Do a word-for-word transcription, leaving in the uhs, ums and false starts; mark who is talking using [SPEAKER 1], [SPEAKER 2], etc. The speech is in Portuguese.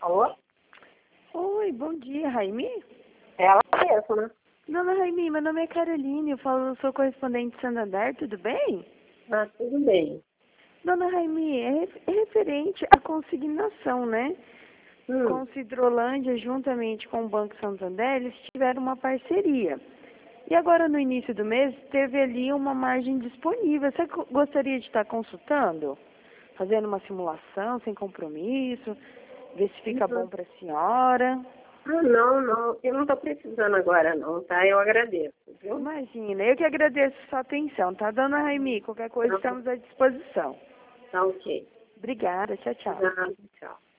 [SPEAKER 1] Alô?
[SPEAKER 2] Oi, bom dia, Raimi?
[SPEAKER 1] Ela mesmo, né?
[SPEAKER 2] Dona Raimi, meu nome é Caroline, eu falo, sou correspondente de Santander, tudo bem?
[SPEAKER 1] Ah, tudo bem.
[SPEAKER 2] Dona Raimi, é ref- é referente à consignação, né?
[SPEAKER 1] Hum,
[SPEAKER 2] Com Cidrolândia, juntamente com o Banco Santander, eles tiveram uma parceria. E agora, no início do mês, teve ali uma margem disponível. Você co- gostaria de estar consultando? Fazendo uma simulação, sem compromisso? Ver se fica
[SPEAKER 1] uhum.
[SPEAKER 2] bom para a senhora?
[SPEAKER 1] Ah, não, não. Eu não estou precisando agora, não, tá? Eu agradeço, viu?
[SPEAKER 2] Imagina, eu que agradeço sua atenção, tá, dona Raimi? Qualquer coisa
[SPEAKER 1] Tá,
[SPEAKER 2] estamos à disposição.
[SPEAKER 1] tá ok.
[SPEAKER 2] Obrigada, tchau, tchau.
[SPEAKER 1] Nada, tchau.